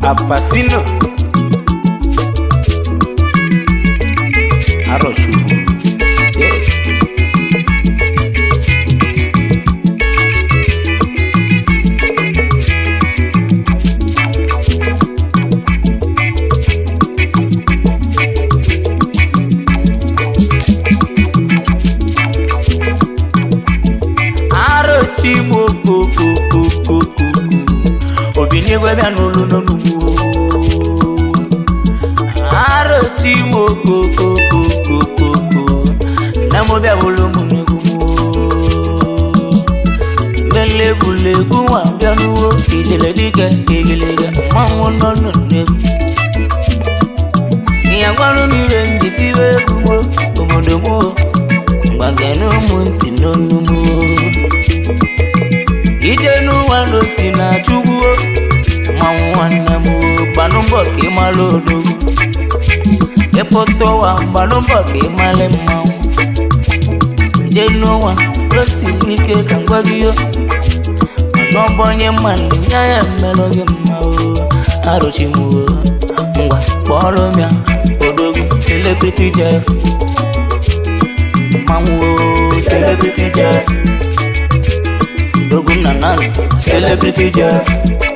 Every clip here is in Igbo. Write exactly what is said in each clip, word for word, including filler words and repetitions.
Apasino Arochu Arochi mo ko ko ko ko ko Obini gwe bia no lu no nu Arochi mo ko ko ko ko ko ko Na mo bia bolo mu ni ku Mele bule ku wa bia nu o Kijele dike kijele ga Ma mo no no ne Ni agwaru mi we ndi tiwe ku mo Omodo mo Mbagenu mu nti no nu mo Idenu wano sina chuguo Mwana mu Banumbo ki malodo Epoto wa banumbo ki male mau Idenu wa Rosi wike kangwagio Anombonye mani Nyaya meloge mau Arochi mu Mwa Polo mia Odogu Celebrity Jeff Mamu Celebrity Jeff Dogun Nanan, Celebrity Jeff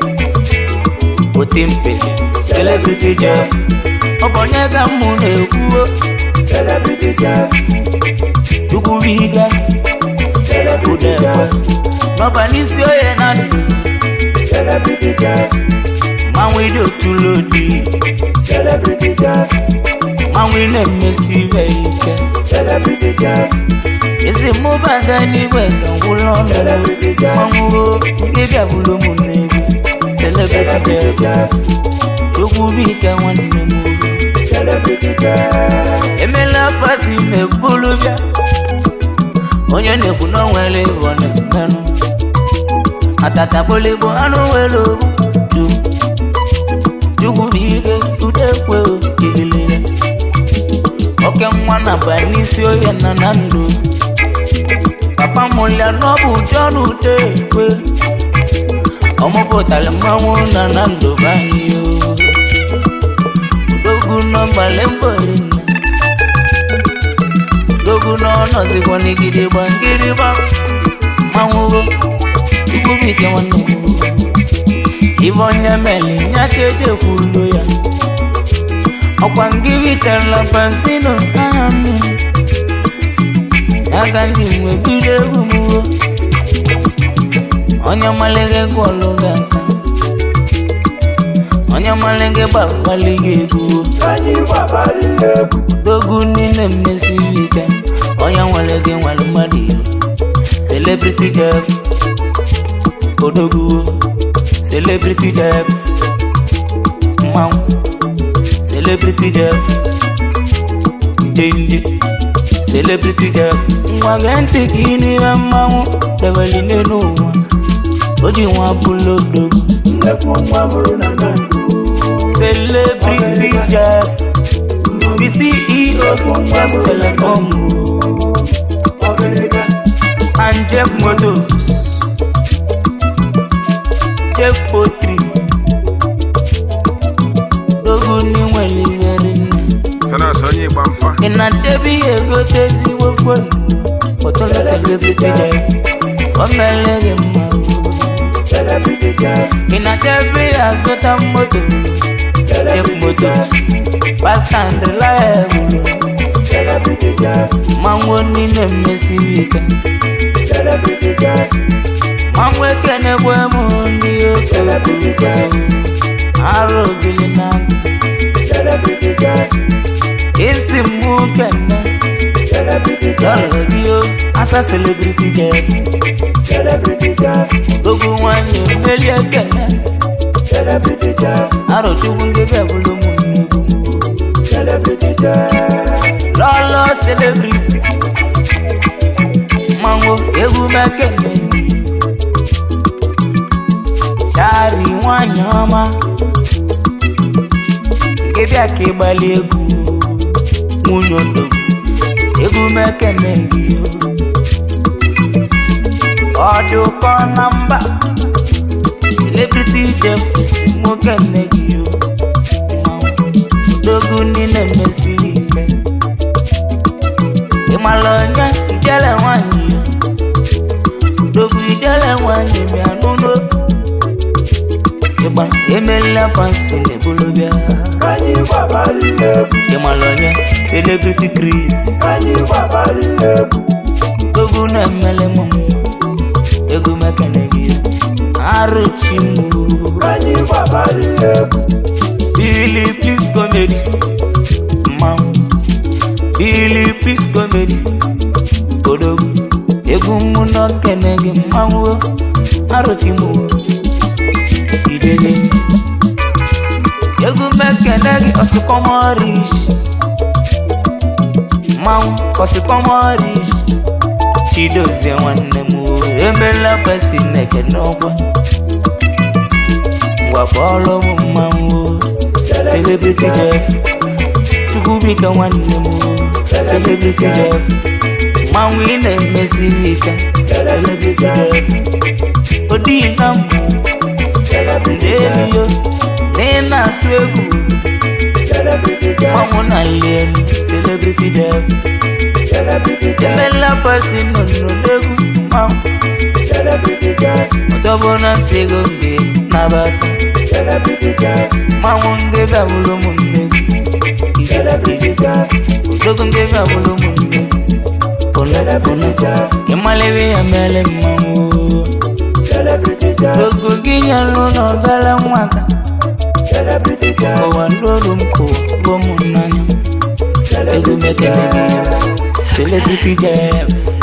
Otimpe, Celebrity Jeff Obonyega Mune Uo, Celebrity Jeff Tukubiga, Celebrity Jeff Nobanisio Yenandu, Celebrity Jeff Manwido Tulodi, Celebrity Jeff Manwine Messi Veike, Celebrity Jeff Ese mubaga ni wega ngulono Celebrity Jeff Mango Gega bulo munegu Celebrity Jeff Tukubika wanne mugu Celebrity Jeff Emela pasi mebulubya Onye nekuno wele wane menu Atata bolebo anu welo Tu Tukubika tudekwe kigile Oke mwana banisio ya nanando Papa molia nobu jonu tekwe Omo potale mamu nanando banyo Dogu no balembo rina Dogu no no zikoni gidiba gidiba Mamu go Tukubike wano Ivonya meli nyakeje kulo ya Okwangivi tela pansino amen Agandi mwe bide umuo Onya malege kwa logaka Onya malege baba lige guo Kanyi baba lige guo Dogu nine mnesi wika Onya malege walumadi Celebrity Jeff Odogu Celebrity Jeff Mau Celebrity Jeff Jinji Celebrity Jeff Mwagenti kini mamamu Devali nenuwa Oji wapulo dogu Neku mwamuru na nandu Celebrity Jeff The C E O Jeff Telecom And Jeff Motors Jeff Potri Dogu ni mweli verina Sana sonye bampa Ina tebi ego tezi wafwe Otolo Celebrity Jeff Omelege mawu Celebrity Jeff Ina tebi azota moto Jeff Motors Fast and reliable Celebrity Jeff Mango nine mesi wika Celebrity Jeff Mango kene bwe mundi Celebrity Jeff Aro bilinangu Celebrity Jeff Isi mukena Celebrity Jeff Yo asa Celebrity Jeff Celebrity Jeff Dogu wanye mweli ekena Celebrity Jeff Aro chugunge bebulu mungu Celebrity Jeff Lolo Celebrity Mango egu mekene Dari wanyama Kebi ake bali egu Munyondo Egu mekene giyo Odo konamba Celebrity Jeff Mukene giyo na-emesiri ike ịmala onye ijele nwanyị dogu ijele nwanyị bịa n'ụlọ ịgba emeela pansi n'ebulu bịa ịmala onye celebrity Chris dogu na-emele mụ ego mekene gị Aruchi mu Billy please comedy Mam Billy please comedy Odogu Egu mu no kene gi mamu Aruchi mu Idege Egu me kene gi osukomorish Mam osukomorish Chidozie wanne mu Emela pesi neke nokwa Wapolo mu mamu Celebrity Jeff Tukubika wanne mu Celebrity Jeff Mamu ine mesivika Celebrity Jeff Odina mu Celebrity Jeff Nena twegu Celebrity Jeff Mamu na lienu Celebrity Jeff Celebrity Jeff Emela pesi nono degu Mamu Celebrity Jeff Odobona sego mbe nabata Celebrity Jeff Mamu ngebe abulo munde Celebrity Jeff Odogo ngebe abulo munde Celebrity Jeff Yamalewe yamele mamu Celebrity Jeff Odogo ginya luno bele mwaka Celebrity Jeff Owandoro mko gomunanya Celebrity Jeff Celebrity Jeff